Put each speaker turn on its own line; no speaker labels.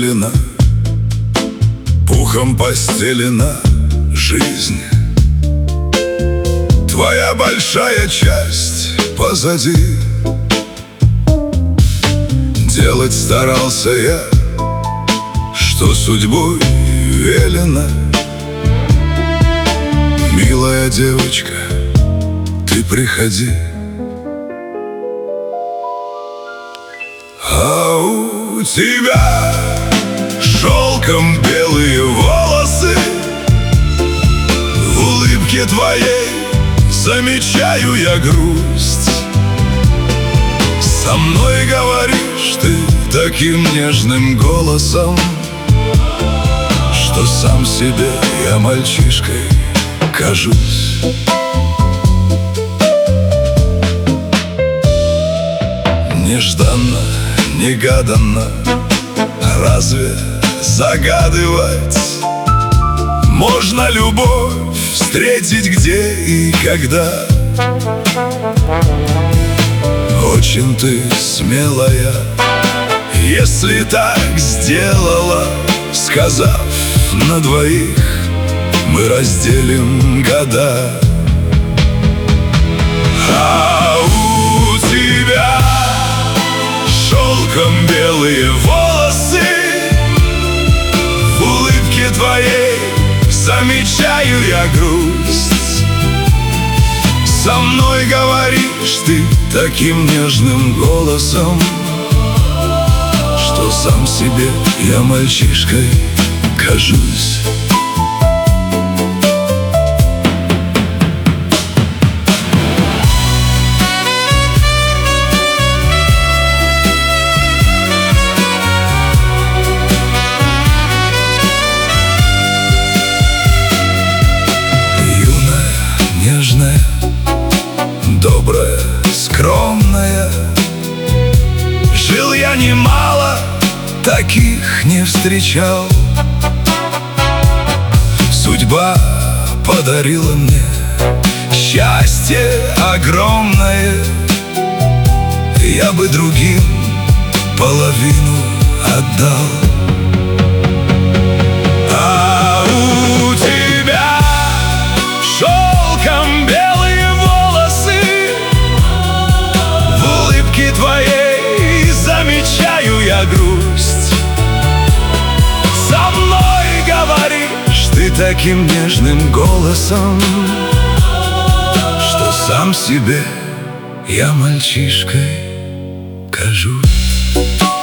застелена, пухом постелена жизнь. Твоя большая часть позади. Делать старался я, что судьбой велено. Милая девочка, ты приходи. А у тебя шелком белые волосы, в улыбке твоей замечаю я грусть. Со мной говоришь ты таким нежным голосом, что сам себе я мальчишкой кажусь. Нежданно, негаданно, разве загадывать можно любовь встретить где и когда? Очень ты смелая, если так сделала, сказав на двоих мы разделим года. А у тебя шелком белые волосы, в улыбке твоей замечаю я грусть. Со мной говоришь ты таким нежным голосом, что сам себе я мальчишкой кажусь. Нежная, добрая, скромная, жил я немало, таких не встречал. Судьба подарила мне счастье огромное, я бы другим половину отдал. А у тебя шелком белые волосы, в улыбке твоей замечаю я грусть. Со мной говоришь ты таким нежным голосом, что сам себе я мальчишкой кажусь.